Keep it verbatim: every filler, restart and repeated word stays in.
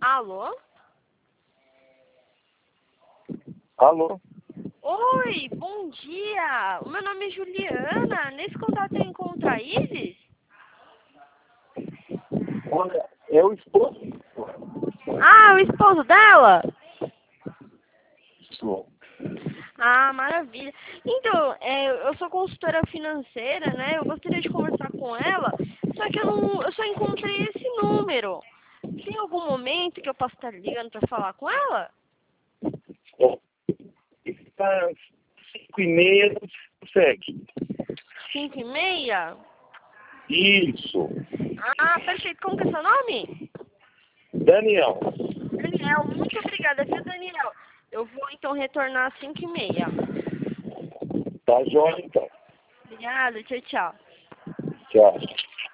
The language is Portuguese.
Alô? Alô? Oi, bom dia. O meu nome é Juliana. Nesse contato eu encontro a Isis? Olha, é o esposo. Ah, o esposo dela? Isso. Ah, maravilha. Então, é, eu sou consultora financeira, né? Eu gostaria de conversar com ela, só que eu, não, eu só encontrei esse número. Tem algum momento que eu posso estar ligando para falar com ela? Está cinco e meia, consegue. Cinco e meia? Isso. Ah, perfeito. Como que é seu nome? Daniel. Daniel, muito obrigada, viu, Daniel? Eu vou então retornar às cinco e meia. Tá jóia, então. Obrigada, tchau, tchau. Tchau.